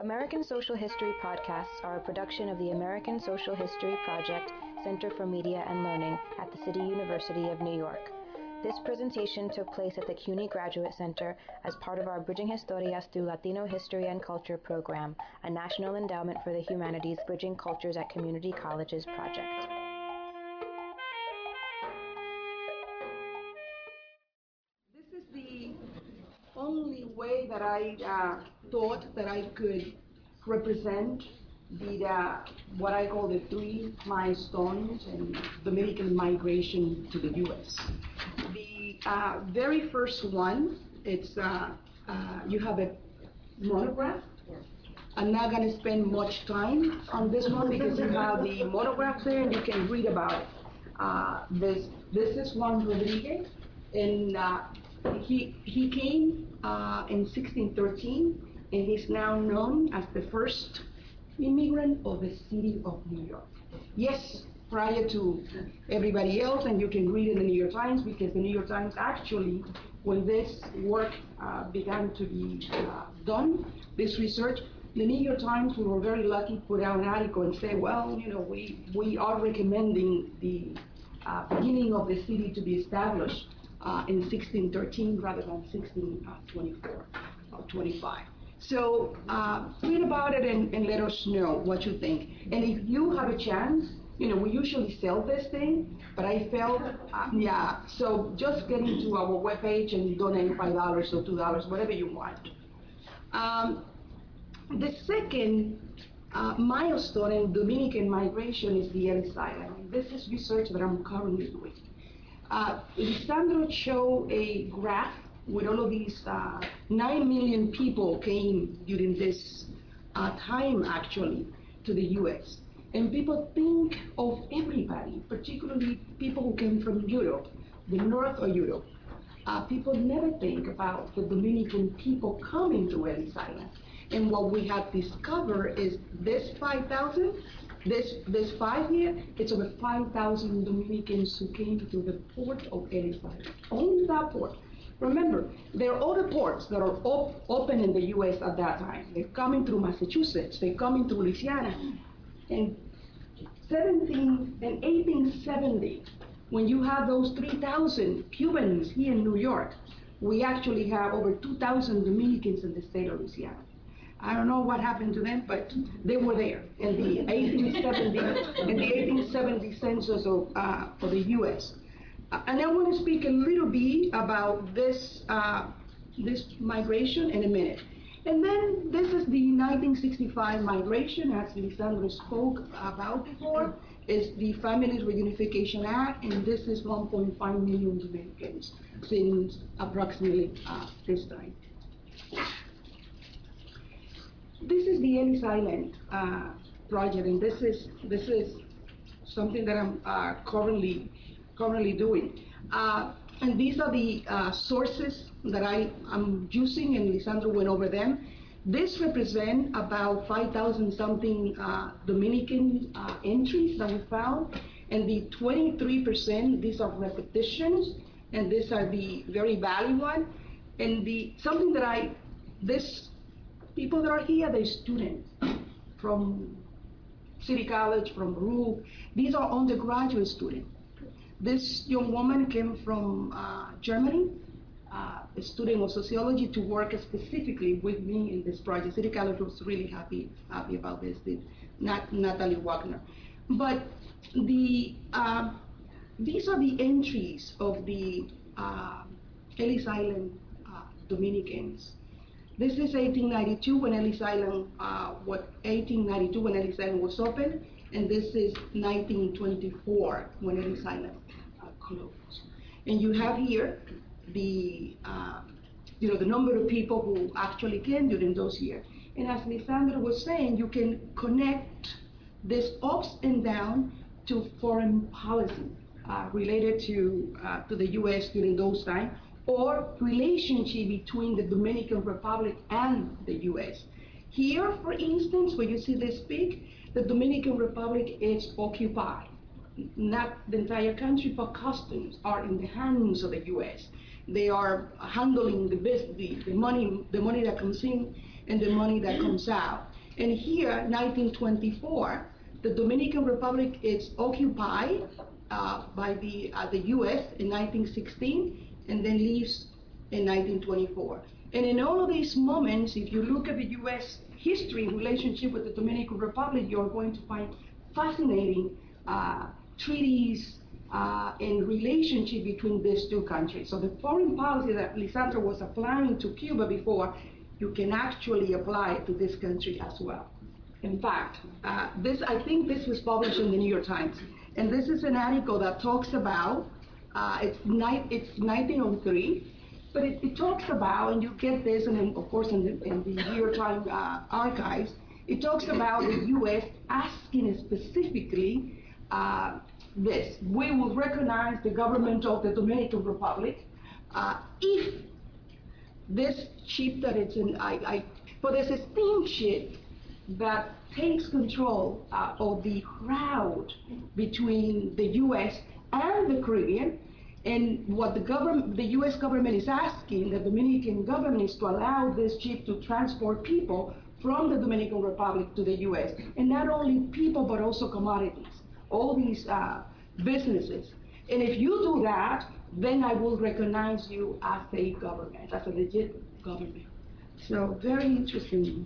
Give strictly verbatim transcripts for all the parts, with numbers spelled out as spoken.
American Social History podcasts are a production of the American Social History Project Center for Media and Learning at the City University of New York. This presentation took place at the CUNY Graduate Center as part of our Bridging Historias through Latino History and Culture program, a National Endowment for the Humanities Bridging Cultures at Community Colleges project. This is the only way that I uh, thought that I could represent the uh, what I call the three milestones in Dominican migration to the U S. The uh, very first one, it's uh, uh, you have a monograph. I'm not going to spend much time on this one because you have the monograph there and you can read about it. Uh, this this is Juan Rodriguez, and uh, he he came uh, in sixteen thirteen, and he's now known as the first immigrant of the city of New York. Yes, prior to everybody else, and you can read in the New York Times, because the New York Times actually, when this work uh, began to be uh, done, this research, the New York Times, we were very lucky, put out an article and say, well, you know, we, we are recommending the uh, beginning of the city to be established uh, in sixteen thirteen rather than sixteen twenty-four or twenty-five. So uh, read about it and, and let us know what you think. And if you have a chance, you know, we usually sell this thing, but I felt, uh, yeah, so just get into our webpage and donate five dollars or two dollars, whatever you want. Um, the second uh, milestone in Dominican migration is the Ellis Island. This is research that I'm currently doing. Uh, Lisandro showed a graph with all of these uh, nine million people came during this uh, time actually to the U S. And people think of everybody, particularly people who came from Europe, the north of Europe. Uh, people never think about the Dominican people coming to Ellis Island. And what we have discovered is this five thousand, this this five year, it's over five thousand Dominicans who came to the port of Ellis Island, only that port. Remember, there are other ports that are op open in the U S at that time. They're coming through Massachusetts, they're coming through Louisiana. And seventeen and eighteen seventy, when you have those three thousand Cubans here in New York, we actually have over two thousand Dominicans in the state of Louisiana. I don't know what happened to them, but they were there in the eighteen seventy, in the eighteen seventy census of, uh, for the U S. Uh, and I want to speak a little bit about this, uh, this migration in a minute. And then this is the nineteen sixty-five migration, as Lisandro spoke about before, is the Families Reunification Act, and this is one point five million Dominicans since approximately uh, this time. This is the Ellis Island uh, project, and this is this is something that I'm uh, currently currently doing. Uh, and these are the uh, sources that I am using, and Lisandro went over them. This represent about five thousand something uh, Dominican uh, entries that we found, and the twenty-three percent, these are repetitions, and these are the very valid one. And the something that I, this people that are here, they're students from City College, from Baruch. These are undergraduate students. This young woman came from uh, Germany, uh, a student of sociology, to work specifically with me in this project. City College was really happy happy about this, the, not Natalie Wagner. But the uh, these are the entries of the uh, Ellis Island uh, Dominicans. This is eighteen ninety-two when Ellis Island, uh, what eighteen ninety-two when Ellis Island was open, and this is nineteen twenty-four when Ellis Island uh, closed. And you have here the, uh, you know, the number of people who actually came during those years. And as Lisandro was saying, you can connect this ups and down to foreign policy uh, related to uh, to the U S during those times, or relationship between the Dominican Republic and the U S. Here, for instance, where you see this peak, the Dominican Republic is occupied. Not the entire country, but customs are in the hands of the U S. They are handling the, the, the money, the money that comes in and the money that comes out. And here, nineteen twenty-four, the Dominican Republic is occupied uh, by the, uh, the U S in nineteen sixteen, and then leaves in nineteen twenty-four. And in all of these moments, if you look at the U S history relationship with the Dominican Republic, you're going to find fascinating uh, treaties uh, and relationship between these two countries. So the foreign policy that Lisandro was applying to Cuba before, you can actually apply it to this country as well. In fact, uh, this I think this was published in the New York Times, and this is an article that talks about uh, it's ni- it's nineteen oh three, but it, it talks about, and you get this, and then, of course in the, in the New York Times uh, archives, it talks about the U S asking specifically uh, this: we will recognize the government of the Dominican Republic uh, if this ship that it's in, I, I, but there's a steamship that takes control uh, of the route between the U S and the Caribbean. And what the government, the U S government is asking the Dominican government is to allow this ship to transport people from the Dominican Republic to the U S. And not only people, but also commodities, all these uh, businesses. And if you do that, then I will recognize you as a government, as a legit government. So very interesting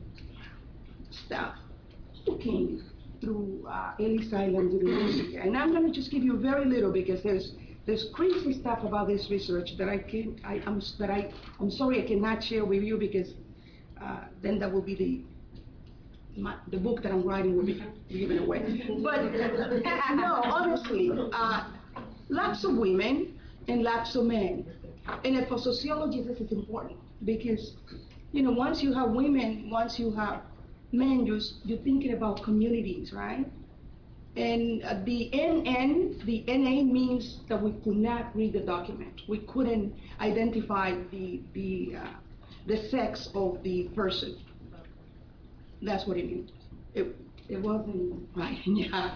stuff. Who came through uh, Ellis Island to the India? And I'm going to just give you very little because there's there's crazy stuff about this research that I can I am that I I'm sorry I cannot share with you because uh, then that will be the my, the book that I'm writing will be given away. But no, honestly, uh, lots of women and lots of men. And for sociologists, this is important because, you know, once you have women, once you have men, you're, you're thinking about communities, right? And uh, the N N, the N A means that we could not read the document. We couldn't identify the, the, uh, the sex of the person. That's what it means. It, it wasn't right, yeah.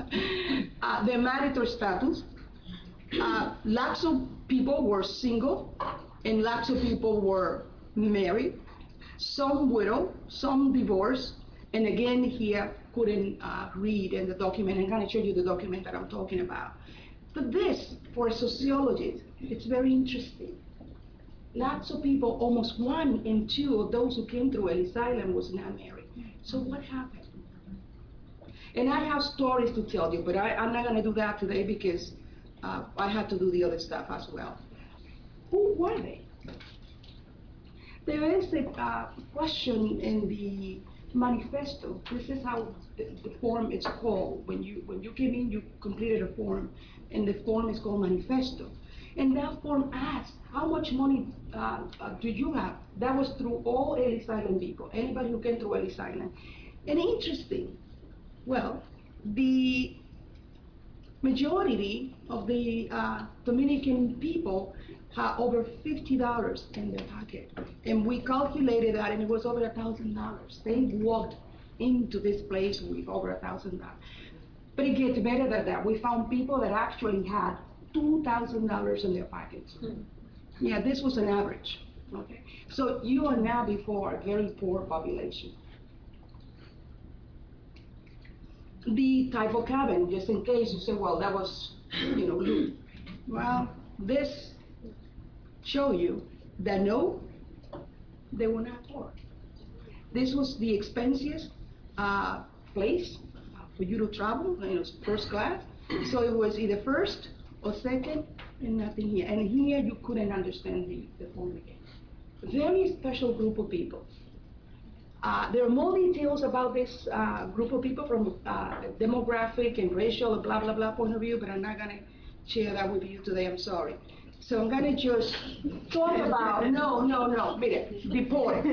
uh, the marital status. Uh, lots of people were single, and lots of people were married. Some widow, some divorced, and again here couldn't uh, read in the document. I'm going to show you the document that I'm talking about. But this, for a sociologist, it's very interesting. Lots of people, almost one in two of those who came through Ellis Island was not married. So what happened? And I have stories to tell you, but I, I'm not going to do that today because uh, I had to do the other stuff as well. Who were they? There is a uh, question in the manifesto. This is how the, the form is called. When you when you came in, you completed a form, and the form is called manifesto. And that form asks, how much money uh, uh, do you have? That was through all Ellis Island people, anybody who came through Ellis Island. And interesting, well, the majority of the uh, Dominican people had over fifty dollars in their pocket. And we calculated that, and it was over one thousand dollars. They walked into this place with over one thousand dollars. But it gets better than that. We found people that actually had two thousand dollars in their pockets. Mm. Yeah, this was an average. Okay, so you are now before a very poor population. The type of cabin, just in case you say, well, that was, you know, loot. Well, this show you that no, they were not poor. This was the expensiest uh, place for you to travel, you know, first class. So it was either first or second, and nothing here. And here you couldn't understand the, the form again. Very special group of people. Uh, there are more details about this uh, group of people from uh, demographic and racial and blah, blah, blah point of view, but I'm not gonna share that with you today, I'm sorry. So I'm gonna just talk about, no, no, no, mire, deported.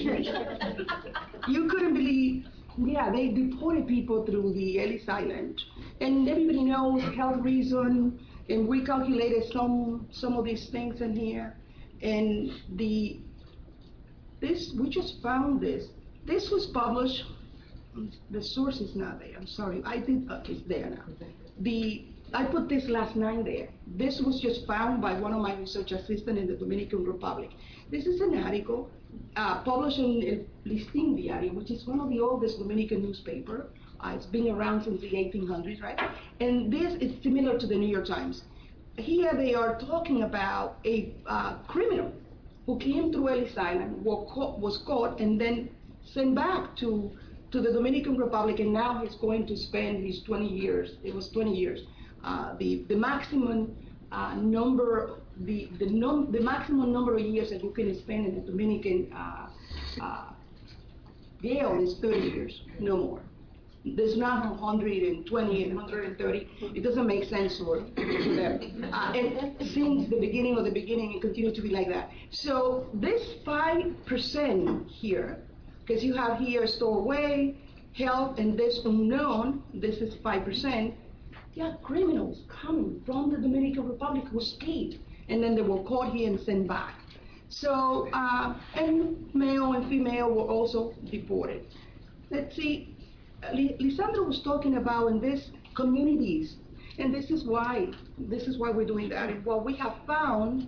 You couldn't believe, yeah, they deported people through the Ellis Island. And everybody knows health reason, and we calculated some some of these things in here. And the this we just found this. This was published. The source is not there. I'm sorry. I did. Uh, it's there now. The I put this last night there. This was just found by one of my research assistants in the Dominican Republic. This is an article uh, published in El Listín Diario, which is one of the oldest Dominican newspaper. Uh, it's been around since the eighteen hundreds, right? And this is similar to the New York Times. Here they are talking about a uh, criminal who came through Ellis Island, was caught, and then sent back to, to the Dominican Republic, and now he's going to spend his twenty years. It was twenty years. Uh, the, the maximum uh, number, the, the, num the maximum number of years that you can spend in the Dominican uh, uh, jail is thirty years, no more. There's not one hundred twenty and one hundred thirty. It doesn't make sense for, for them. Uh, and since the beginning of the beginning, it continues to be like that. So this five percent here, because you have here stowaway, health, and this unknown, this is five percent. There are criminals coming from the Dominican Republic who escaped, and then they were caught here and sent back. So, uh, and male and female were also deported. Let's see. Lisandro was talking about in these communities, and this is why this is why we're doing that. And what we have found,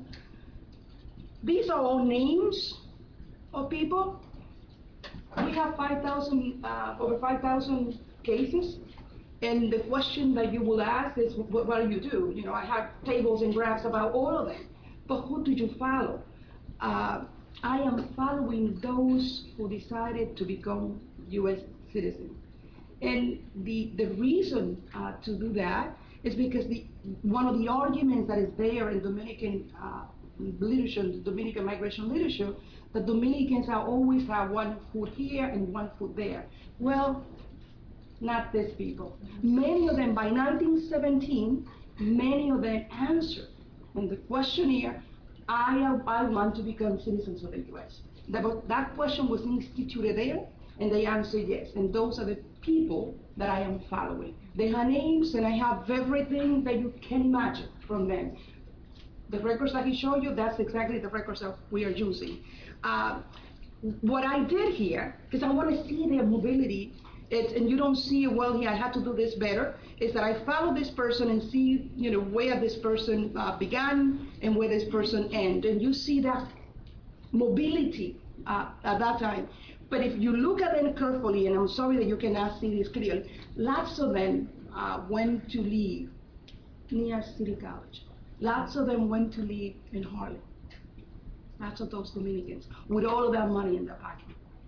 these are all names of people. We have five thousand, uh, over five thousand cases, and the question that you will ask is, what, what do you do? You know, I have tables and graphs about all of them, but who do you follow? Uh, I am following those who decided to become U S citizens. And the, the reason uh, to do that is because the, one of the arguments that is there in Dominican uh, literature, Dominican migration literature, that Dominicans have always have one foot here and one foot there. Well, not these people. Many of them, by nineteen seventeen, many of them answered in the questionnaire, I, I want to become citizens of the U S. That, that question was instituted there, and they answered yes. And those are the people that I am following. They have names, and I have everything that you can imagine from them. The records that he showed you, that's exactly the records that we are using. Uh, what I did here, because I want to see their mobility, it's, and you don't see it well here, I had to do this better, is that I follow this person and see, you know, where this person uh, began and where this person ended. And you see that mobility uh, at that time. But if you look at them carefully, and I'm sorry that you cannot see this clearly, lots of them uh, went to live near City College. Lots of them went to live in Harlem. Lots of those Dominicans with all of that money in their pocket.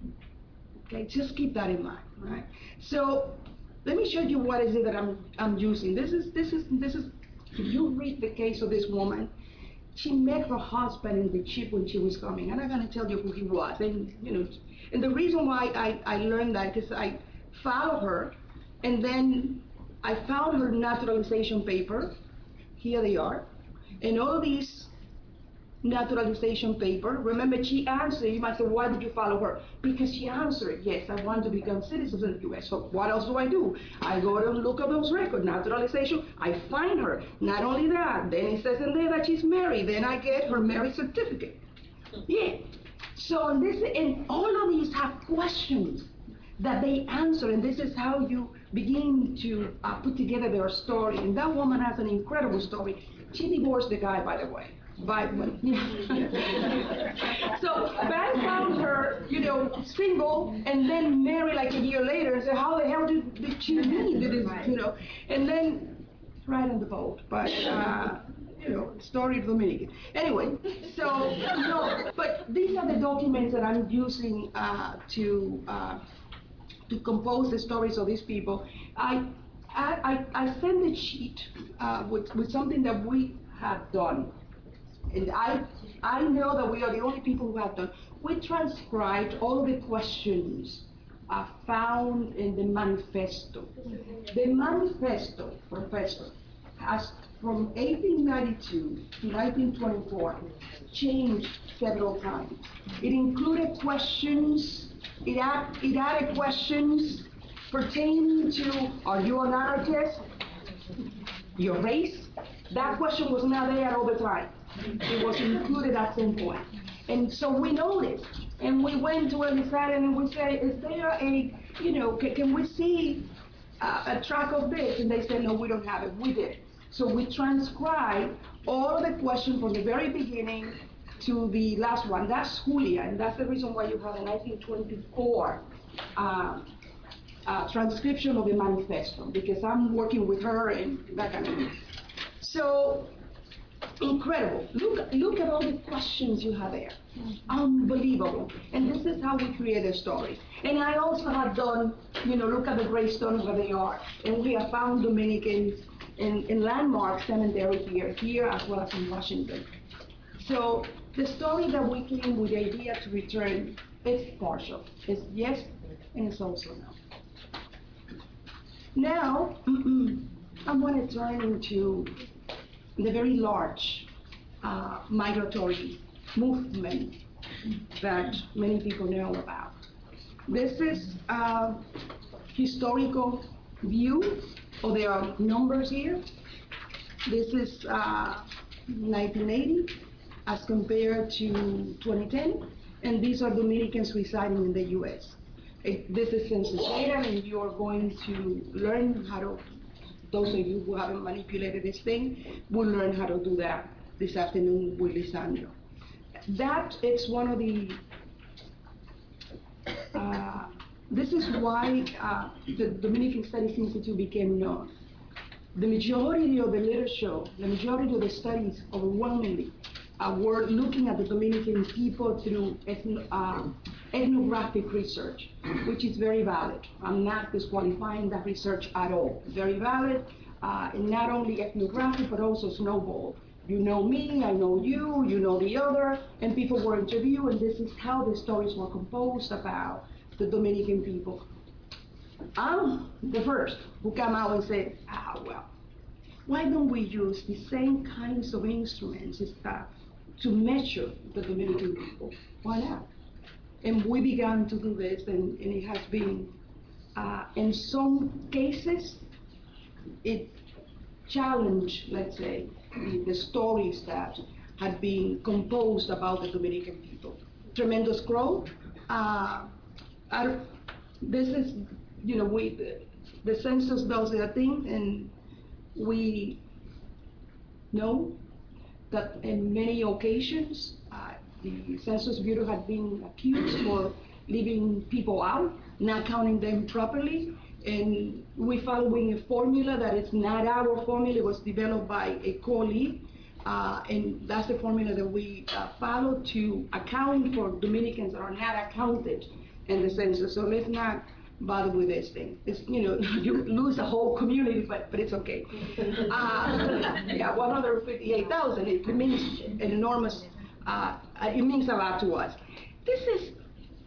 Okay, just keep that in mind, right? So let me show you what is it that I'm I'm using. This is this is this is. If you read the case of this woman, she met her husband in the ship when she was coming. I'm not going to tell you who he was, and you know. And the reason why I, I learned that, because I followed her, and then I found her naturalization paper. Here they are. And all of these naturalization paper, remember she answered, you might say, why did you follow her? Because she answered, yes, I want to become citizens of the U S. So what else do I do? I go and look at those records, naturalization, I find her. Not only that, then it says in there that she's married, then I get her marriage certificate. Yeah. So this, and all of these have questions that they answer, and this is how you begin to uh, put together their story. And that woman has an incredible story. She divorced the guy, by the way. By when, yeah. So Ben found her, you know, single, and then married like a year later, and said, how the hell did, did she meet this, you know? And then right on the boat, but. Uh, You know, story of Dominican. Anyway, so no, but these are the documents that I'm using uh, to uh, to compose the stories of these people. I I, I send a sheet uh, with with something that we have done, and I I know that we are the only people who have done. We transcribed all of the questions uh, found in the manifesto. The manifesto, Professor, has from eighteen ninety-two to nineteen twenty-four, changed several times. It included questions, it, add, it added questions pertaining to, are you an anarchist? Your race? That question was not there all the time. It was included at some point. And so we noticed, and we went to Ellis Island and we said, is there a, you know, can, can we see uh, a track of this? And they said, no, we don't have it. We did. So we transcribed all of the questions from the very beginning to the last one. That's Julia, and that's the reason why you have a nineteen twenty-four uh, uh, transcription of the manifesto, because I'm working with her and that kind of thing. So, incredible. Look, look at all the questions you have there. Unbelievable. And this is how we create a story. And I also have done, you know, look at the gravestones where they are. And we have found Dominicans in, in landmark cemetery here, here as well as in Washington. So the story that we came with the idea to return is partial. It's yes, and it's also no. Now, I want to turn into the very large uh, migratory movement that many people know about. This is a historical view, or there are numbers here. This is uh, nineteen eighty as compared to twenty ten, and these are Dominicans residing in the U S. It, this is census data, and you are going to learn how to, those of you who haven't manipulated this thing, will learn how to do that this afternoon with Lisandro. That is one of the, uh, this is why uh, the Dominican Studies Institute became known. The majority of the literature, the majority of the studies overwhelmingly uh, were looking at the Dominican people through ethno, uh, ethnographic research, which is very valid. I'm not disqualifying that research at all. Very valid, uh, and not only ethnographic, but also snowball. You know me, I know you, you know the other, and people were interviewed, and this is how the stories were composed about the Dominican people. I'm the first who came out and said, ah, well, why don't we use the same kinds of instruments uh, to measure the Dominican people? Why not? And we began to do this, and, and it has been, uh, in some cases, it challenged, let's say, the, the stories that had been composed about the Dominican people. Tremendous growth. Uh, our, this is, you know, we, the, the census does their thing, and we know that in many occasions, uh, the Census Bureau had been accused for leaving people out, not counting them properly, and we following a formula that is not our formula. It was developed by a colleague, uh, and that's the formula that we uh, follow to account for Dominicans that are not accounted in the census. So let's not bother with this thing. It's, you know, you lose a whole community, but but it's okay. Uh, yeah, one hundred fifty-eight thousand. It means an enormous. Uh, it means a lot to us. This is,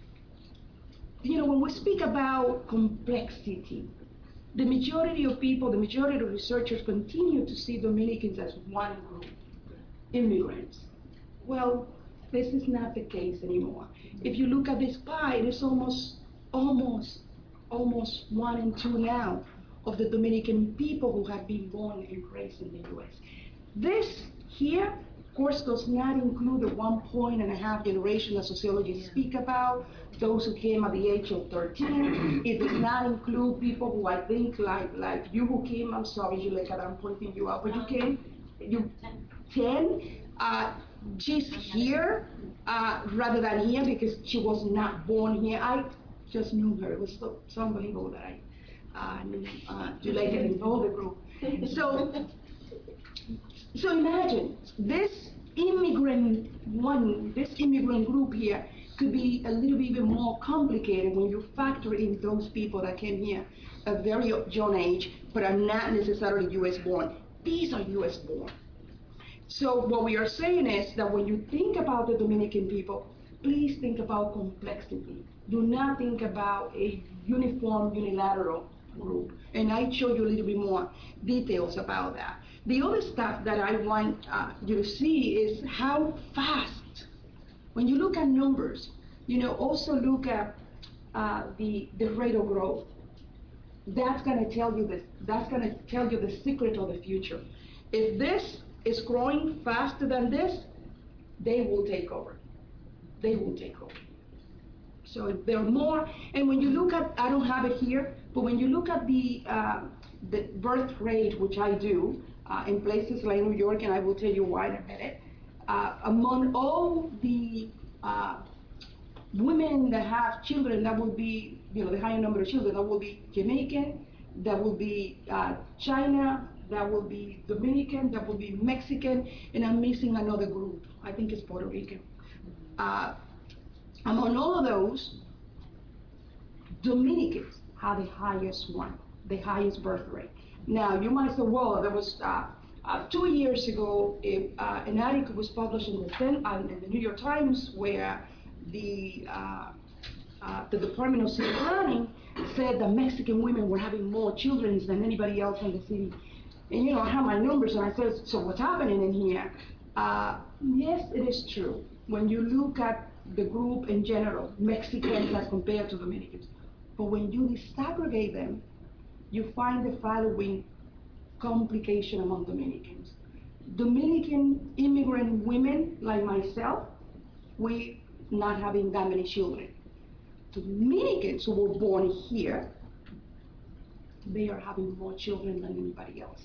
you know, when we speak about complexity, the majority of people, the majority of researchers continue to see Dominicans as one group, immigrants. Well, this is not the case anymore. If you look at this pie, it is almost, almost, almost one and two now of the Dominican people who have been born and raised in the U S. This here, of course, does not include the one point and a half generation that sociologists speak about, those who came at the age of thirteen. It does not include people who I think, like like you who came, I'm sorry, Juleka, I'm pointing you out, but you came, you ten, uh, she's here uh, rather than here because she was not born here. I just knew her. It was so, so unbelievable that I uh, knew uh, Juleka and know the group. So. So imagine this immigrant one, this immigrant group here could be a little bit even more complicated when you factor in those people that came here at a very young age, but are not necessarily U S born. These are U S born. So what we are saying is that when you think about the Dominican people, please think about complexity. Do not think about a uniform, unilateral group. And I show you a little bit more details about that. The other stuff that I want uh, you to see is how fast, when you look at numbers, you know, also look at uh, the, the rate of growth. That's gonna tell you this, that's gonna tell you the secret of the future. If this is growing faster than this, they will take over. They will take over. So if there are more, and when you look at, I don't have it here, but when you look at the, uh, the birth rate, which I do, Uh, in places like New York, and I will tell you why in a minute, uh, among all the uh, women that have children, that would be, you know, the higher number of children, that will be Jamaican, that will be uh, China, that will be Dominican, that will be Mexican, and I'm missing another group. I think it's Puerto Rican. Uh, among all of those, Dominicans have the highest one, the highest birth rate. Now, you might say, well, there was uh, uh, two years ago, a, uh, an article was published in the, uh, in the New York Times where the, uh, uh, the Department of City Planning said that Mexican women were having more children than anybody else in the city. And you know, I have my numbers, and I said, so what's happening in here? Uh, yes, it is true. When you look at the group in general, Mexicans as compared to Dominicans, but when you disaggregate them, you find the following complication among Dominicans. Dominican immigrant women like myself, we not having that many children. Dominicans who were born here, they are having more children than anybody else.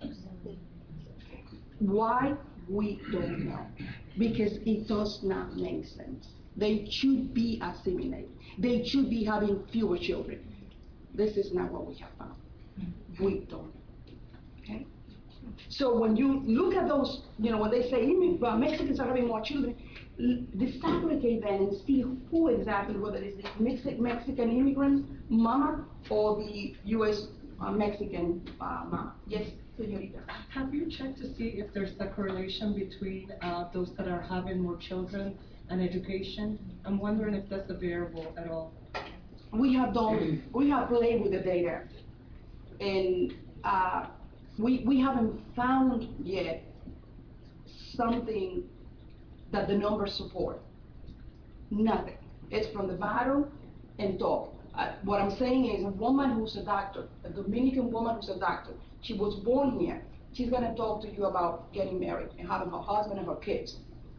Why? We don't know. Because it does not make sense. They should be assimilated. They should be having fewer children. This is not what we have found. We don't. Okay? So when you look at those, you know, when they say well, Mexicans are having more children, disaggregate them and see who exactly, whether it's the Mexi Mexican immigrant mama or the U S uh, Mexican uh, mama. Yes, señorita. Have you checked to see if there's a correlation between uh, those that are having more children and education? I'm wondering if that's a variable at all. We have done, we have played with the data, and uh, we, we haven't found yet something that the numbers support. Nothing. It's from the bottom and top. Uh, what I'm saying is a woman who's a doctor, a Dominican woman who's a doctor, she was born here, she's gonna talk to you about getting married and having her husband and her kids.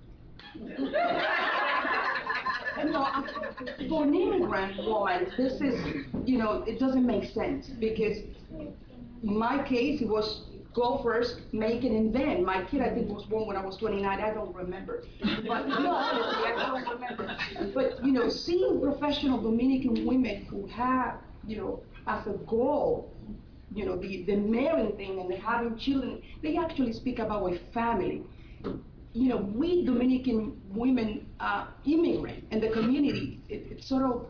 You know, for an immigrant woman, this is, you know, it doesn't make sense, because in my case, it was go first, make it, and then. My kid, I think, was born when I was twenty-nine. I don't remember. But no, honestly, I don't remember. But, you know, seeing professional Dominican women who have, you know, as a goal, you know, the, the marrying thing and the having children, they actually speak about a family. You know, we Dominican women uh, immigrant in the community, it, it's sort of,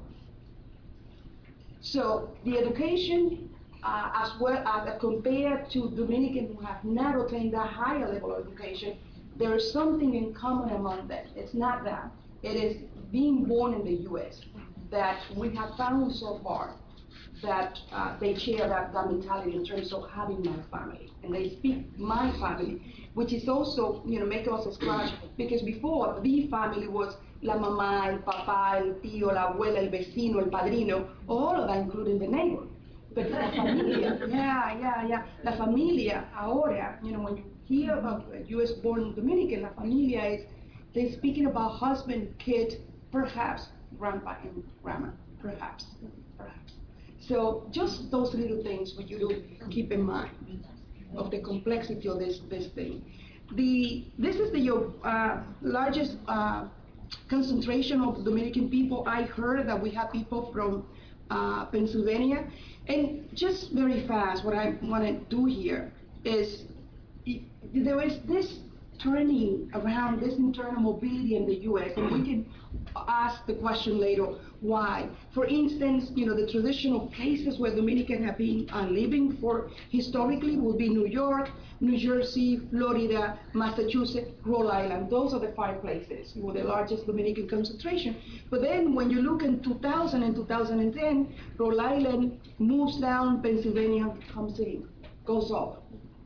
so the education, uh, as well as uh, compared to Dominican who have not attained that higher level of education, there is something in common among them. It's not that. It is being born in the U S that we have found so far that uh, they share that, that mentality in terms of having my family. And they speak my family, which is also, you know, make us scratch, because before the family was la mamá, el papá, el tío, la abuela, el vecino, el padrino, all of that including the neighbor. But la familia, yeah, yeah, yeah. La familia, ahora, you know, when you hear of a U S born Dominican, la familia is, they're speaking about husband, kid, perhaps grandpa and grandma, perhaps, perhaps. So just those little things for you to keep in mind of the complexity of this, this thing. The, this is the uh, largest uh, concentration of Dominican people. I heard that we have people from uh, Pennsylvania. And just very fast, what I want to do here is, there is this turning around, this internal mobility in the U S, and we can ask the question later, why? For instance, you know, the traditional places where Dominicans have been uh, living for historically will be New York, New Jersey, Florida, Massachusetts, Rhode Island. Those are the five places with the largest Dominican concentration. But then when you look in two thousand and two thousand ten, Rhode Island moves down, Pennsylvania comes in, goes up.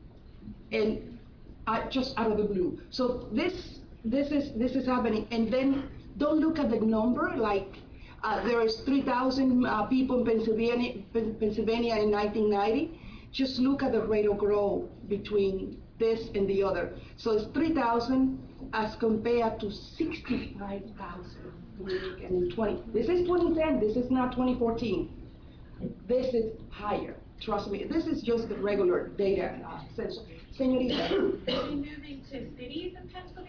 And uh, just out of the blue. So this, this, is, this is happening. And then don't look at the number, like uh, there is three thousand uh, people in Pennsylvania, Pennsylvania in nineteen ninety. Just look at the rate of growth between this and the other. So it's three thousand as compared to sixty-five thousand in twenty. This is twenty ten, this is not twenty fourteen. This is higher, trust me. This is just the regular data. Uh, Señorita. Are you moving to cities in Pennsylvania?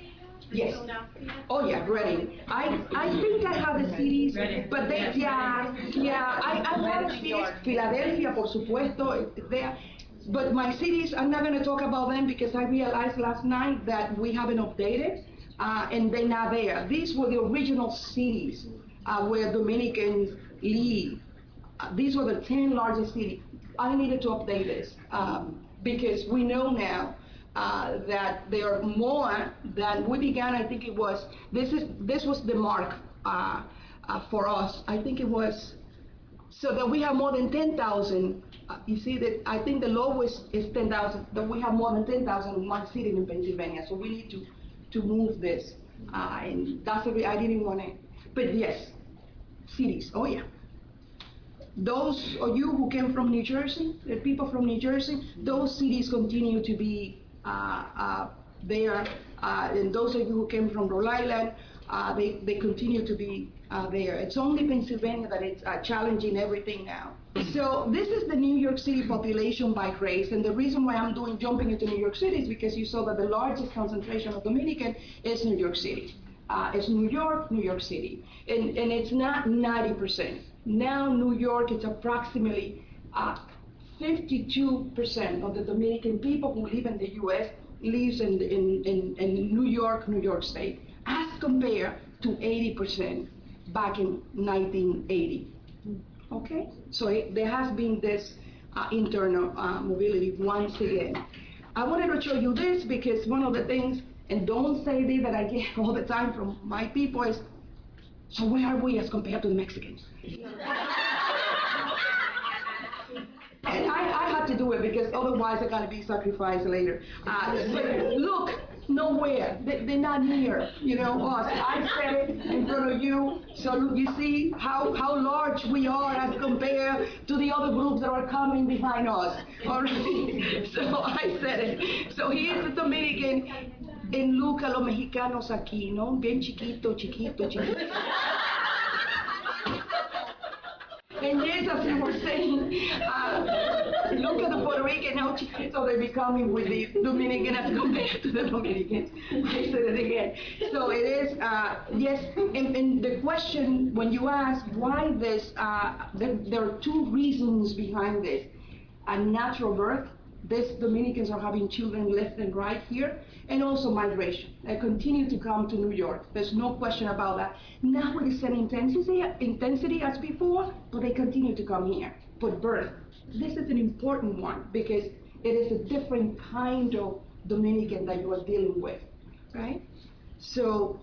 Yes. Oh yeah, ready. I I think I have the cities, but they, yeah, yeah. I I have the cities. Philadelphia, por supuesto, there. But my cities, I'm not going to talk about them because I realized last night that we haven't updated, uh, and they're not there. These were the original cities uh, where Dominicans live. Uh, these were the ten largest cities. I needed to update this um, because we know now uh, that there are more than we began. I think it was this is this was the mark uh, uh, for us. I think it was so that we have more than ten thousand. Uh, you see that I think the lowest is ten thousand. That we have more than ten thousand in one city in Pennsylvania. So we need to to move this, uh, and that's a, I didn't want to. But yes, cities. Oh yeah. Those of you who came from New Jersey, the people from New Jersey, those cities continue to be uh, uh, there. Uh, and those of you who came from Rhode Island, uh, they, they continue to be uh, there. It's only Pennsylvania that it's uh, challenging everything now. So this is the New York City population by race. And the reason why I'm doing jumping into New York City is because you saw that the largest concentration of Dominican is New York City. Uh, it's New York, New York City. And, and it's not ninety percent. Now New York is approximately uh, fifty-two percent of the Dominican people who live in the U S lives in, in, in, in New York, New York State, as compared to eighty percent back in nineteen eighty. Okay, so it, there has been this uh, internal uh, mobility once again. I wanted to show you this because one of the things, and don't say this that I get all the time from my people is, so where are we as compared to the Mexicans? And I, I had to do it because otherwise I gotta be sacrificed later. Uh, look, nowhere. They, they're not near, you know, us. I said it in front of you. So you see how, how large we are as compared to the other groups that are coming behind us. All right? So I said it. So he is a Dominican. En look a los mexicanos aquí, ¿no? Bien chiquito, chiquito, chiquito. And yes, as I was saying, uh, look at the Puerto Rican, how chiquito they're becoming with the Dominican as compared to the Dominicans. I said it again. So it is, uh, yes, and, and the question, when you ask why this, uh, there, there are two reasons behind this. A natural birth. These Dominicans are having children left and right here, and also migration. They continue to come to New York. There's no question about that. Not with the same intensity, intensity as before, but they continue to come here for birth. This is an important one because it is a different kind of Dominican that you are dealing with, right? So,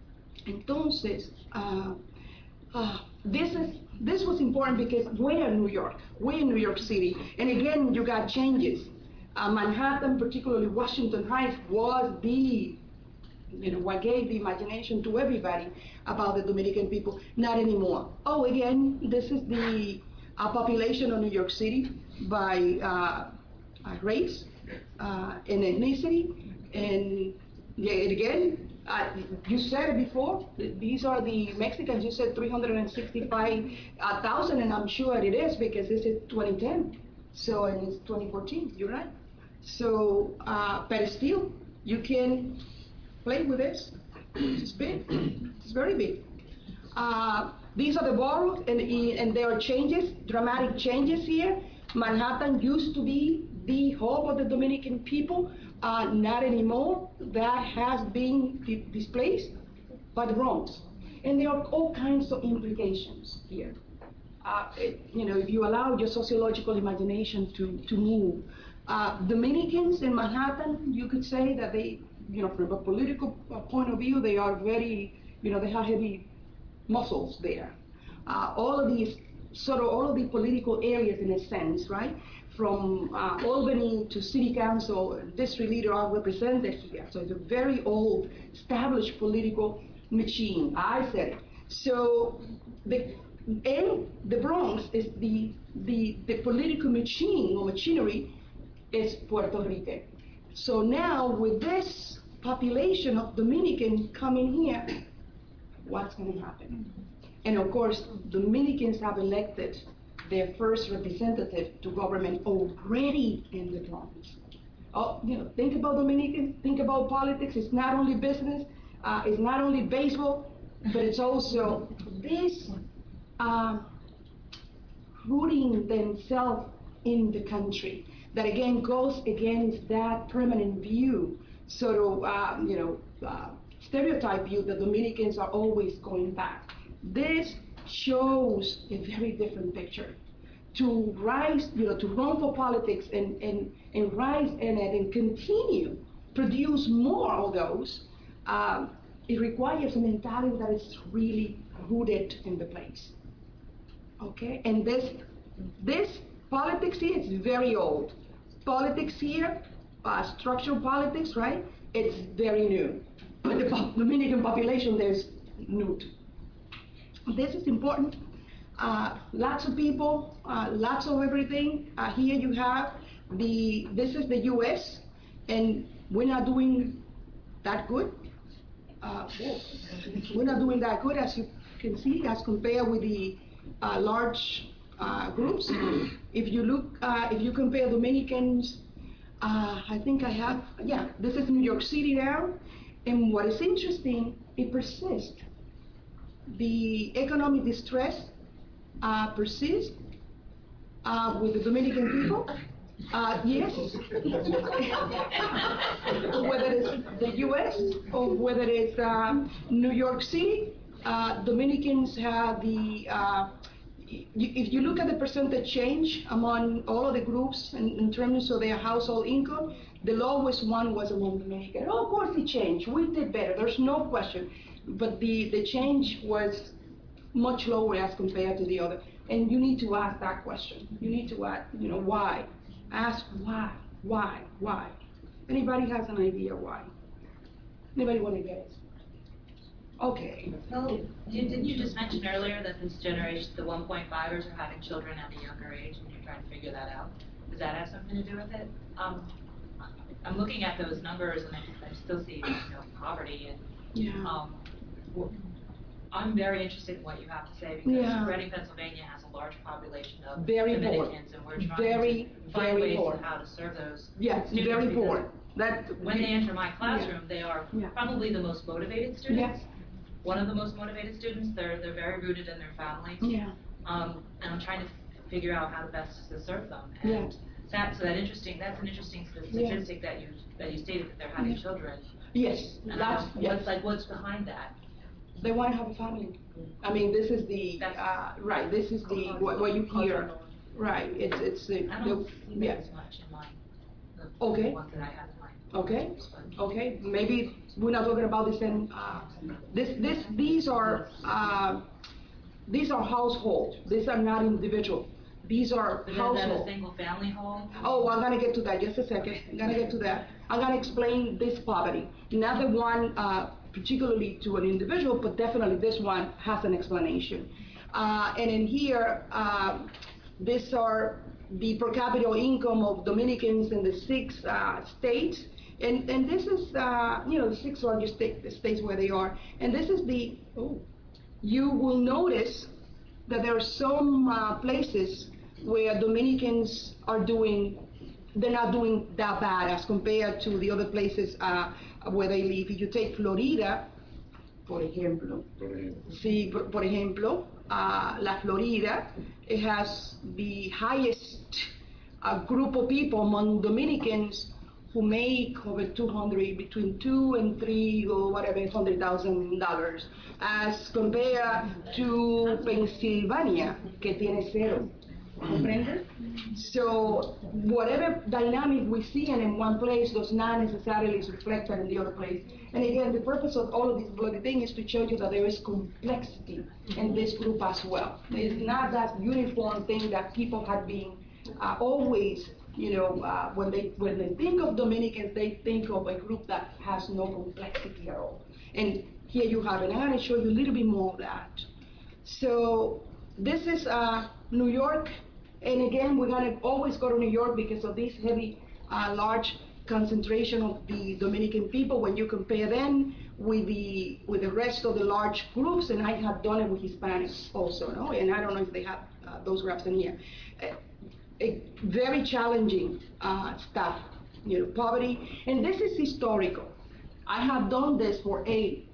entonces, uh, uh, this is this was important because we're in New York, we're in New York City, and again, you got changes. Uh, Manhattan, particularly Washington Heights, was the, you know, what gave the imagination to everybody about the Dominican people. Not anymore. Oh, again, this is the uh, population of New York City by uh, uh, race uh, and ethnicity, and yeah, again, Uh, you said it before, these are the Mexicans. You said three hundred sixty-five thousand, and I'm sure it is because this is twenty ten. So, and it's twenty fourteen, you're right. So, uh, but still, you can play with this. It's big, it's very big. Uh, these are the boroughs, and, and there are changes, dramatic changes here. Manhattan used to be the home of the Dominican people. Uh, not anymore. That has been di displaced by the Bronx. And there are all kinds of implications here. Uh, it, you know, if you allow your sociological imagination to, to move. Uh, Dominicans in Manhattan, you could say that they, you know, from a political point of view, they are very, you know, they have heavy muscles there. Uh, all of these, sort of all of the political areas in a sense, right? From uh, Albany to city council, district leader are represented here. So it's a very old, established political machine. I said it. So the, and the Bronx is the, the, the political machine or machinery is Puerto Rico. So now with this population of Dominican coming here, what's going to happen? And of course, Dominicans have elected their first representative to government already in the Bronx. Oh, you know, think about Dominicans, think about politics. It's not only business. Uh, it's not only baseball, but it's also this uh, rooting themselves in the country. That again goes against that permanent view, sort of, uh, you know, uh, stereotype view that Dominicans are always going back. This shows a very different picture. To rise, you know, to run for politics and, and, and rise in it and continue, produce more of those, um, it requires a mentality that is really rooted in the place. Okay, and this, this politics here is very old. Politics here, uh, structural politics, right? It's very new. But the Dominican population there is new. This is important. Uh, lots of people, uh, lots of everything. Uh, here you have the, this is the U S, and we're not doing that good. Uh, we're not doing that good, as you can see, as compared with the uh, large uh, groups. If you look, uh, if you compare Dominicans, uh, I think I have, yeah, this is New York City now. And what is interesting, it persists. The economic distress uh, persists uh, with the Dominican people. Uh, yes, whether it's the U S or whether it's uh, New York City, uh, Dominicans have the, uh, if you look at the percentage change among all of the groups in, in terms of their household income, the lowest one was among Dominicans. Oh, of course it changed, we did better, there's no question. But the, the change was much lower as compared to the other. And you need to ask that question. You need to ask, you know, why? Ask why, why, why? Anybody has an idea why? Anybody want to guess? Okay. Well, you, didn't you just mention earlier that this generation, the one point fivers, are having children at a younger age, and you're trying to figure that out? Does that have something to do with it? Um, I'm looking at those numbers, and I, I still see, you know, poverty, and Yeah. um, I'm very interested in what you have to say, because Yeah. Reading, Pennsylvania has a large population of Very Dominicans, poor. and we're trying Very, to find very ways poor. of how to serve those Yes, students, very because poor. That, when they enter my classroom, they are Yeah. probably the most motivated students. One of the most motivated students. They're they're very rooted in their families. Yeah. Um, and I'm trying to f- figure out how to best to serve them. And Yeah. that, so that interesting. That's an interesting st- statistic that you that you stated, that they're having Yeah. children. Yes, And I that's, don't- yes. what's like what's behind that? They want to have a family. I mean, this is the, That's- uh, right, this is the, what, what you hear. Right, it's, it's, the, I don't the- see that yeah. as much in my the, Okay. the ones that I have in mind. Okay. But Okay, maybe we're not talking about the same, uh, this, this, these are, uh, these are household, these are not individual. These are Is that a household. single family home? Oh, I'm gonna get to that, just a second, I'm gonna get to that. I'm gonna explain this poverty, not the one uh, particularly to an individual, but definitely this one has an explanation. Uh, and in here, uh, these are the per capita income of Dominicans in the six uh, states. And, and this is, uh, you know, the six largest state, the states where they are. And this is the, oh, you will notice that there are some uh, places where Dominicans are doing, they're not doing that bad as compared to the other places uh, where they live. If you take Florida, por ejemplo, sí, por, por ejemplo, uh, La Florida, it has the highest uh, group of people among Dominicans who make over two hundred, between two and three or whatever, hundred thousand dollars, as compared to Pennsylvania, que tiene cero. Comprende? So whatever dynamic we see in, in one place does not necessarily reflect in the other place. And again, the purpose of all of this bloody thing is to show you that there is complexity in this group as well. It's not that uniform thing that people have been uh, always, you know, uh, when they when they think of Dominicans, they think of a group that has no complexity at all. And here you have it. I'm going to show you a little bit more of that. So this is uh, New York. And again, we're going to always go to New York because of this heavy, uh, large concentration of the Dominican people. When you compare them with the with the rest of the large groups, and I have done it with Hispanics also, no? And I don't know if they have uh, those graphs in here. Uh, a very challenging uh, stuff, you know, poverty, and this is historical. I have done this for a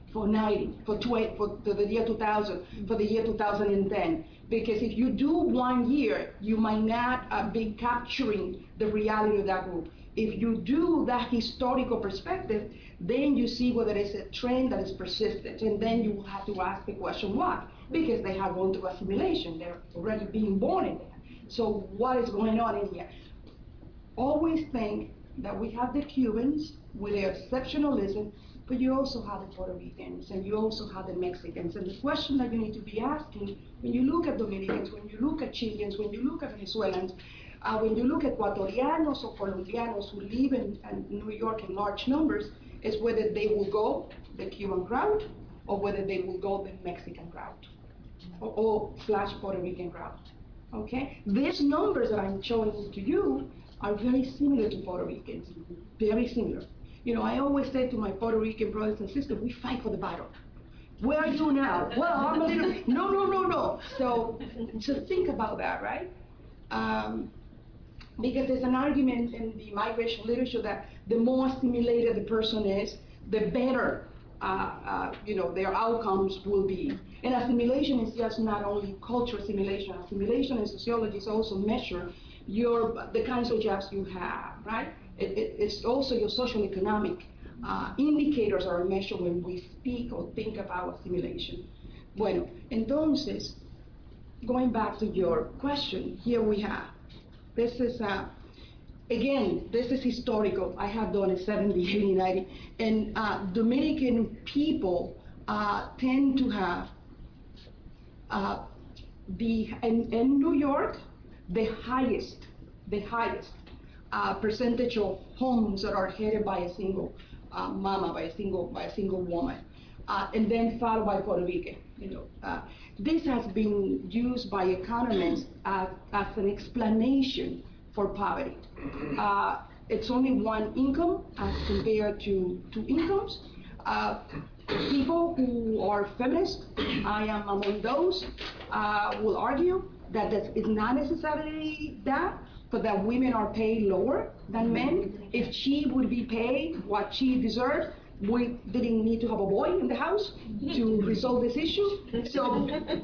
for ninety, for, twenty, for the year two thousand, for the year two thousand ten. Because if you do one year, you might not uh, be capturing the reality of that group. If you do that historical perspective, then you see whether it's a trend that is persistent. And then you have to ask the question, why? Because they have gone through assimilation. They're already being born in there. So what is going on in here? Always think that we have the Cubans with their exceptionalism, but you also have the Puerto Ricans, and you also have the Mexicans. And the question that you need to be asking when you look at Dominicans, when you look at Chileans, when you look at Venezuelans, uh, when you look at Ecuadorianos or Colombianos who live in, in New York in large numbers, is whether they will go the Cuban route or whether they will go the Mexican route or, or slash Puerto Rican route. Okay? These numbers that I'm showing to you are very similar to Puerto Ricans, very similar. You know, I always say to my Puerto Rican brothers and sisters, we fight for the battle. Where are you now? Well, I'm a little, no, no, no, no. So, so think about that, right? Um, because there's an argument in the migration literature that the more assimilated the person is, the better, uh, uh, you know, their outcomes will be. And assimilation is just not only cultural assimilation. Assimilation in sociology is also measure your the kinds of jobs you have, right? It, it, it's also your social economic uh, indicators are measured when we speak or think about assimilation. Bueno, entonces, going back to your question, here we have, this is, uh, again, this is historical. I have done it seventy, eighty, ninety, and uh, Dominican people uh, tend to have uh, the, in, in New York, the highest, the highest uh, percentage of homes that are headed by a single uh, mama, by a single, by a single woman, uh, and then followed by Puerto Rican. You know, uh, this has been used by economists as, as an explanation for poverty. Uh, it's only one income as compared to two incomes. Uh, people who are feminists, I am among those, uh, will argue that this is not necessarily that, but that women are paid lower than men. If she would be paid what she deserves, we didn't need to have a boy in the house to resolve this issue. So,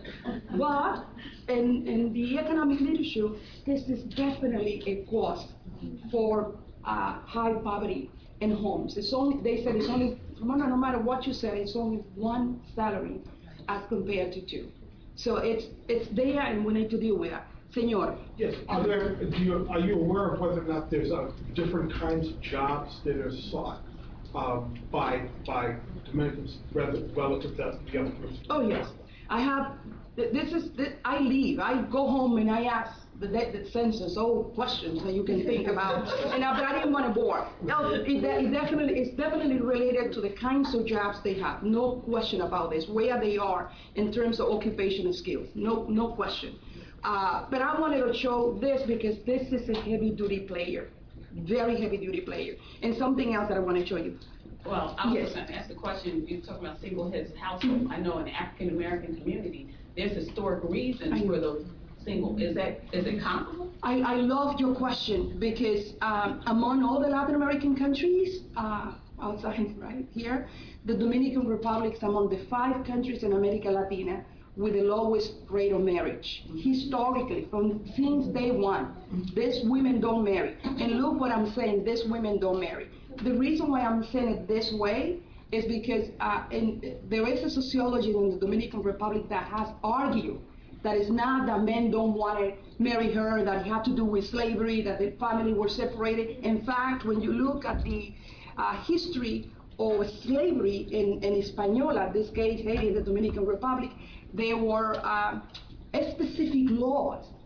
but in, in the economic literature, this is definitely a cause for uh, high poverty in homes. It's only, they said it's only, no matter what you said, it's only one salary as compared to two. So it's it's there, and we need to deal with that. Senor. Yes. Are there? Do you, are you aware of whether or not there's uh, different kinds of jobs that are sought um, by by Dominicans relative to the other groups? Oh yes, I have. This is. This, I leave. I go home and I ask the, the census all questions that you can think about. And I, but I didn't want to bore. No, it, it definitely it's definitely related to the kinds of jobs they have. No question about this. Where they are in terms of occupational skills. No, no question. Uh, but I wanted to show this because this is a heavy-duty player, very heavy-duty player, and something else that I want to show you. Well, I was Yes. going to ask the question. You're talking about single-head household. I know in the African American community, there's historic reasons for those single. Is that is it comparable? I, I love your question because um, among all the Latin American countries uh, outside right here, the Dominican Republic is among the five countries in America Latina with the lowest rate of marriage. Historically, from since day one, these women don't marry. And look what I'm saying, these women don't marry. The reason why I'm saying it this way is because uh, in, there is a sociology in the Dominican Republic that has argued that it's not that men don't want to marry her, that it had to do with slavery, that the family were separated. In fact, when you look at the uh, history of slavery in, in Hispaniola, this case, Haiti, the Dominican Republic, there were uh, specific laws.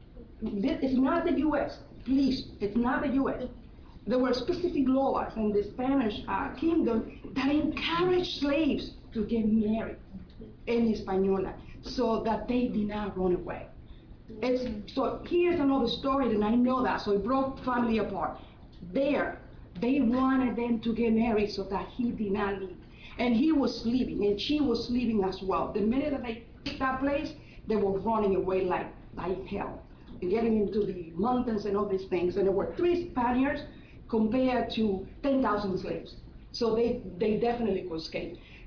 It's not the U S, please, it's not the U S. There were specific laws in the Spanish uh, kingdom that encouraged slaves to get married in Hispaniola so that they did not run away. It's, so here's another story, and I know that, so it broke family apart. There, they wanted them to get married so that he did not leave. And he was leaving, and she was leaving as well. The minute that they picked that place, they were running away like, like hell, getting into the mountains and all these things. And there were three Spaniards compared to ten thousand slaves. So they, they definitely could escape.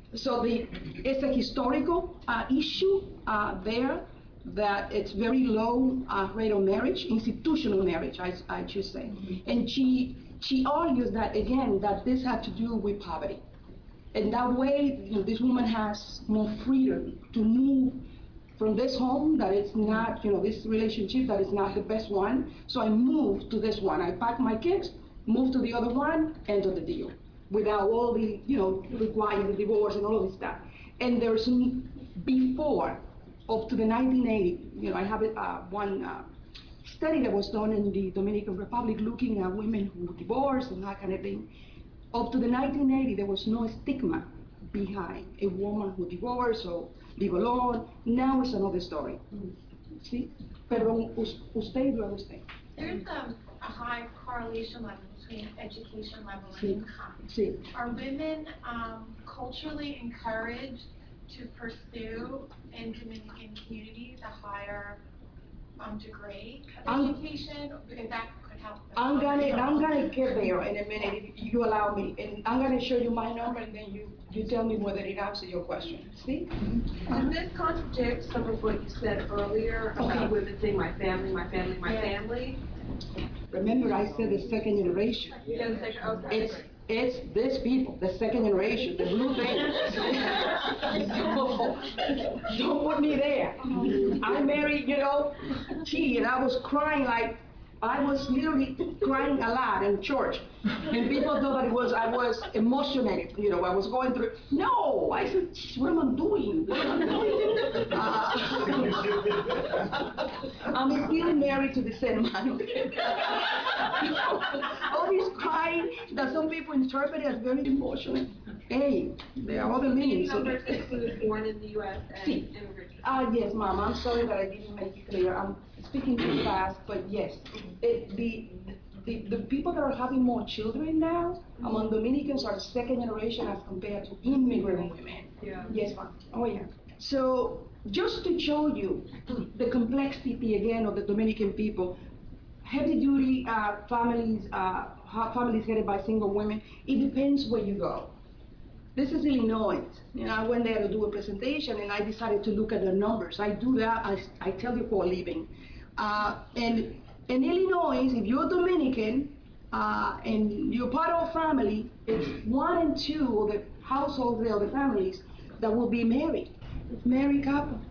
So the, it's a historical uh, issue uh, there that it's very low uh, rate of marriage, institutional marriage, I, I should say. Mm-hmm. And she, she argues that, again, that this had to do with poverty. And that way, you know, this woman has more freedom to move from this home that it's not, you know, this relationship that is not the best one. So I moved to this one. I packed my kids, moved to the other one, end of the deal. Without all the, you know, requiring the divorce and all of this stuff. And there's before, up to the nineteen eighty, you know, I have uh, one uh, study that was done in the Dominican Republic looking at women who divorced and that kind of thing. Up to the nineteen eighty, there was no stigma behind a woman who divorced or live alone. Now it's another story. See? Perdón, usted y luego usted. There's um, a high correlation level between education level Sí. and income. Sí. Are women um, culturally encouraged to pursue in Dominican communities a higher um, degree of I'm, education? Because that could help. I'm gonna, I'm gonna get there in a minute if you allow me, and I'm gonna show you my number, and then you, you tell me whether it answers your question. See? Does this contradict some of what you said earlier about Okay. women saying my family, my family, my Yeah. family? Remember, I said the second generation. Yeah, the second, okay. It's it's this people, the second generation, the blue thing. So don't put me there. I married, you know, gee, and I was crying like I was literally crying a lot in church, and people thought that it was I was emotionated, you know, I was going through. No, I said, geez, what am I doing? What am I doing? Uh, I'm still married to the same man. All this crying that some people interpret as very emotional. Hey, there are other meanings. Numbers include born in the U S and See. immigrants. Ah, uh, yes, ma'am. I'm sorry that I didn't make it clear. I'm speaking too fast, but yes, it, the, the the people that are having more children now among Dominicans are second generation as compared to immigrant women. Yeah. Yes, ma'am. Oh, yeah. So just to show you the complexity again of the Dominican people, heavy duty uh, families, uh, families headed by single women. It depends where you go. This is Illinois. You know, I went there to do a presentation, and I decided to look at the numbers. I do that, I, I tell you, for a living. Uh, and in Illinois, if you're Dominican uh, and you're part of a family, it's one and two of the households there, of the families, that will be married. Married couple.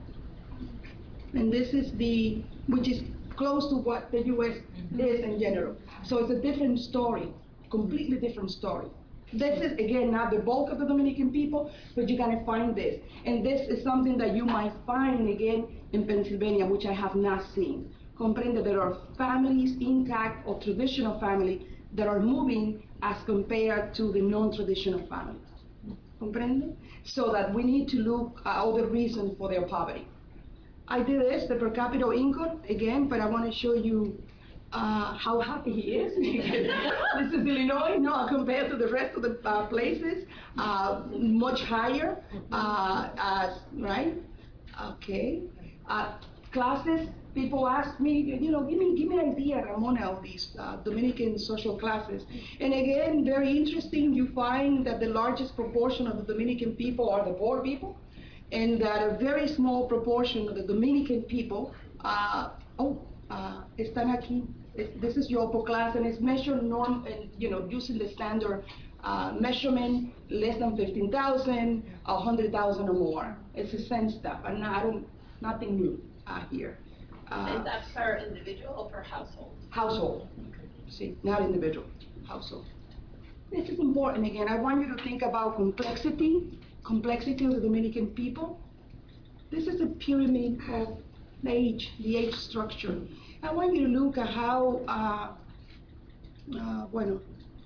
And this is the, which is close to what the U S is in general. So it's a different story, completely different story. This is, again, not the bulk of the Dominican people, but you're gonna find this. And this is something that you might find, again, in Pennsylvania, which I have not seen. Comprende, there are families intact or traditional family that are moving as compared to the non-traditional family. Comprende? So that we need to look at other reasons for their poverty. I did this, the per capita income, again, but I want to show you uh, how happy he is. This is Illinois, no, compared to the rest of the uh, places, uh, much higher, uh, as, right? Okay. Uh, classes, people ask me, you know, give me, give me an idea, Ramona, of these uh, Dominican social classes. And again, very interesting, you find that the largest proportion of the Dominican people are the poor people, and that a very small proportion of the Dominican people, uh, oh, uh, están aquí. It's, this is your upper class, and it's measured norm, and you know, using the standard uh, measurement, less than fifteen thousand, one hundred thousand or more. It's the same stuff, and I don't, nothing new uh, here. Uh, Is that per individual or per household? Household. See, not individual, household. This is important again. I want you to think about complexity, complexity of the Dominican people. This is a pyramid of age, the age structure. I want you to look at how, uh, uh, bueno,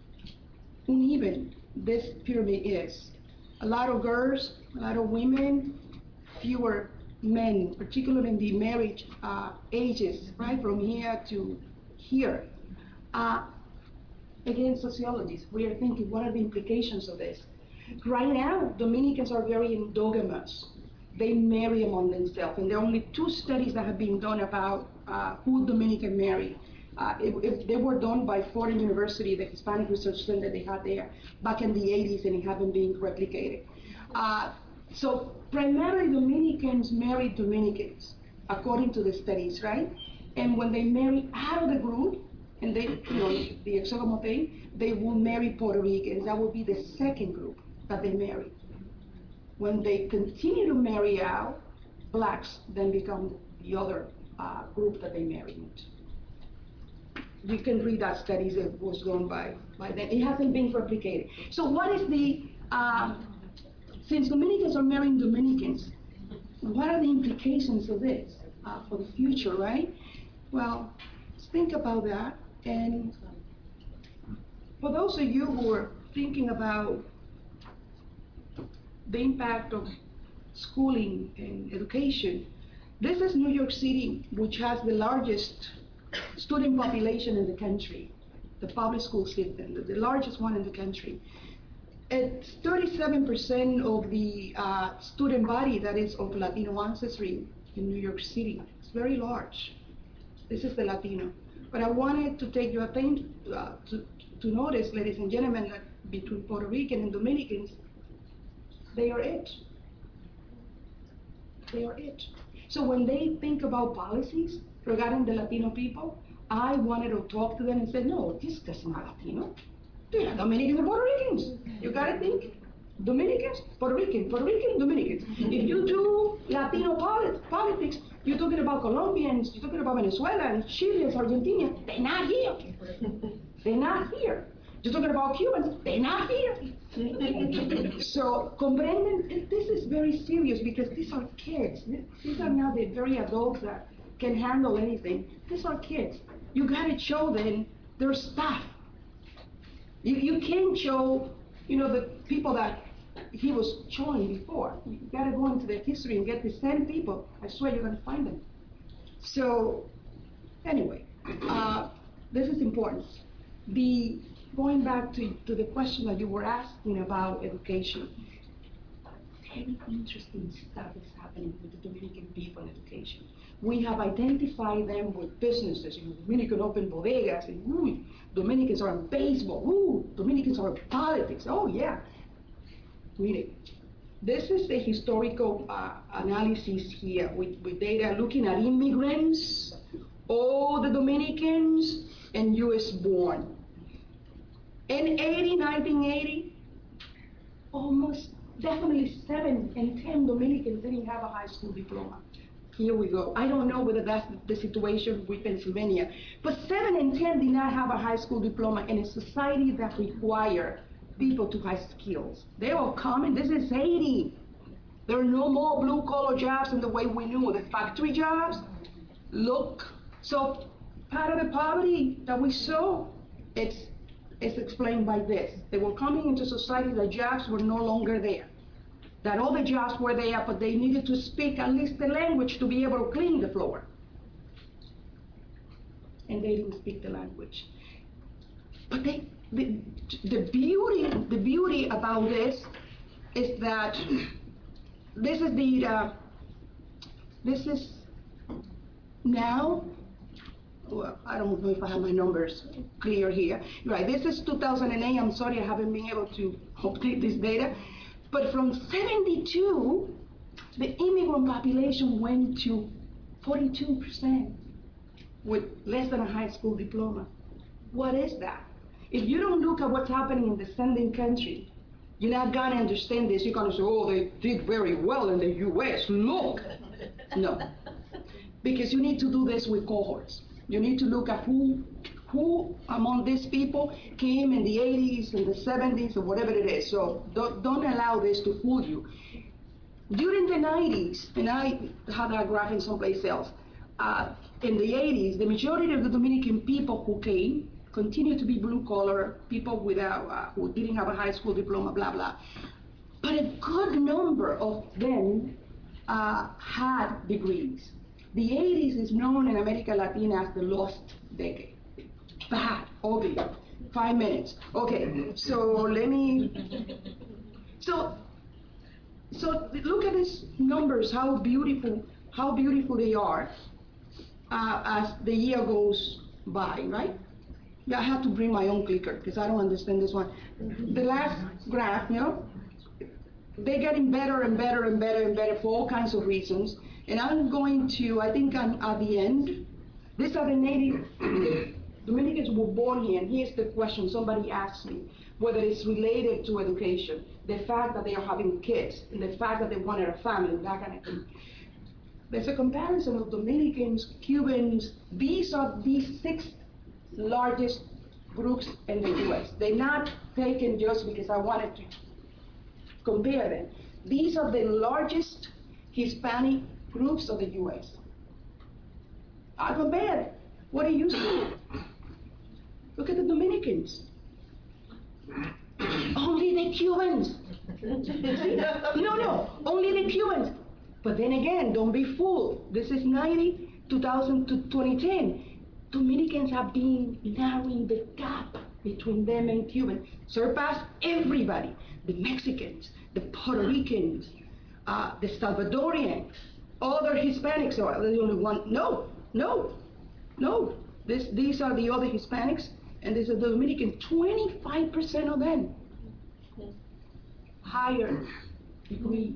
uneven this pyramid is. A lot of girls, a lot of women, fewer men, particularly in the marriage uh, ages, right, from here to here. Uh, again, sociologists, we are thinking, what are the implications of this? Right now, Dominicans are very endogamous. They marry among themselves, and there are only two studies that have been done about uh, who Dominican marry. Uh, if, if they were done by Fordham University, the Hispanic Research Center they had there back in the eighties, and it haven't been replicated. Uh, so primarily Dominicans marry Dominicans, according to the studies, right? And when they marry out of the group, and they, you know, the exogamous thing, they will marry Puerto Ricans. That will be the second group that they marry. When they continue to marry out, blacks then become the other uh, group that they marry into. You can read that studies that was done by, by them. It hasn't been replicated. So what is the, uh, since Dominicans are marrying Dominicans, what are the implications of this uh, for the future, right? Well, let's think about that. And for those of you who are thinking about the impact of schooling and education, this is New York City, which has the largest student population in the country, the public school system, the, the largest one in the country. It's thirty-seven percent of the uh, student body that is of Latino ancestry in New York City. It's very large. This is the Latino. But I wanted to take your attention uh, to, to notice, ladies and gentlemen, that between Puerto Rican and Dominicans, they are it. They are it. So when they think about policies regarding the Latino people, I wanted to talk to them and say, no, this guy's not Latino. They're not Dominicans and Puerto Ricans. You gotta think. Dominicans, Puerto Rican, Puerto Rican, Dominicans. If you do Latino polit politics, you're talking about Colombians, you're talking about Venezuelans, Chileans, Argentinians, they're not here. They're not here. You're talking about Cubans, they're not here. So, comprenden, this is very serious because these are kids. These are not the very adults that can handle anything. These are kids. You gotta show them their stuff. You, you can't show, you know, the people that he was showing before. You gotta go into the history and get the same people. I swear you're gonna find them. So, anyway, uh, this is important. The, going back to, to the question that you were asking about education, very interesting stuff is happening with the Dominican people in education. We have identified them with businesses. You know, Dominican open bodegas, and ooh, Dominicans are in baseball. Ooh, Dominicans are in politics. Oh yeah. Read This is a historical uh, analysis here with, with data looking at immigrants, all the Dominicans, and U S born. In eighty, nineteen eighty, almost definitely seven in ten Dominicans didn't have a high school diploma. Here we go. I don't know whether that's the situation with Pennsylvania, but seven in ten did not have a high school diploma in a society that require people to have skills. They are coming. This is eighty. There are no more blue collar jobs in the way we knew, the factory jobs. Look, so part of the poverty that we saw, it's, it's explained by this. They were coming into society that jobs were no longer there. That all the jobs were there, but they needed to speak at least the language to be able to clean the floor. And they didn't speak the language. But they, the, the beauty, the beauty about this is that this is the, uh, this is now, well, I don't know if I have my numbers clear here. Right, this is two thousand eight. I'm sorry I haven't been able to update this data. But from seventy-two, the immigrant population went to forty-two percent with less than a high school diploma. What is that? If you don't look at what's happening in the sending country, you're not gonna understand this. You're gonna say, oh, they did very well in the U S, look. No, because you need to do this with cohorts. You need to look at who, who among these people came in the eighties and the seventies or whatever it is. So don't, don't allow this to fool you. During the nineties, and I had that graph in someplace else, uh, in the eighties, the majority of the Dominican people who came continued to be blue collar, people without, uh, who didn't have a high school diploma, blah, blah. But a good number of them uh, had degrees. The eighties is known in America Latina as the lost decade. Bad, ugly, five minutes. Okay, so let me, so, so look at these numbers, how beautiful, how beautiful they are uh, as the year goes by, right? Yeah, I have to bring my own clicker because I don't understand this one. The last graph, you know, they're getting better and better and better and better for all kinds of reasons. And I'm going to, I think I'm at the end. These are the native, the Dominicans were born here, and here's the question somebody asked me, whether it's related to education, the fact that they are having kids, and the fact that they wanted a family, that kind of thing. There's a comparison of Dominicans, Cubans. These are the six largest groups in the U S. They're not taken just because I wanted to compare them. These are the largest Hispanic groups of the U S. I compared. What do you see? Look at the Dominicans. Only the Cubans. See? No, no, only the Cubans. But then again, don't be fooled. This is ninety, two thousand to twenty ten. Dominicans have been narrowing the gap between them and Cubans, surpassed everybody. The Mexicans, the Puerto Ricans, uh, the Salvadorians, other Hispanics are the only one. No, no, no. This, these are the other Hispanics, and these are the Dominican. twenty-five percent of them higher degree.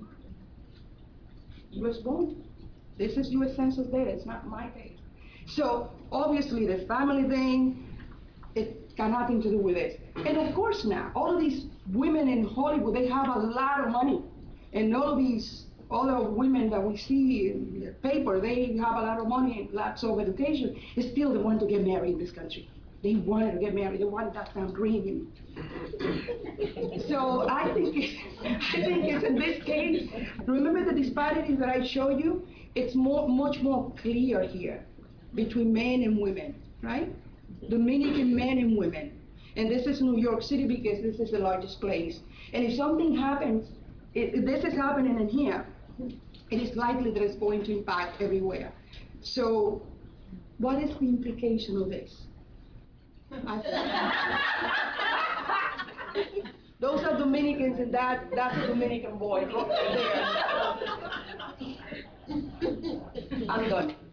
U S born. This is U S Census data, it's not my data. So obviously the family thing, it got nothing to do with this. And of course now, all of these women in Hollywood, they have a lot of money. And all of these other women that we see in the paper, they have a lot of money and lots of education, still they want to get married in this country. They wanted to get married, they wanted that Sam Green. So I think, I think it's in this case, remember the disparities that I showed you? It's more, much more clear here between men and women, right? Dominican men and women. And this is New York City because this is the largest place. And if something happens, if this is happening in here, it is likely that it's going to impact everywhere. So what is the implication of this? Those are Dominicans, and that, that's a Dominican boy. I'm done.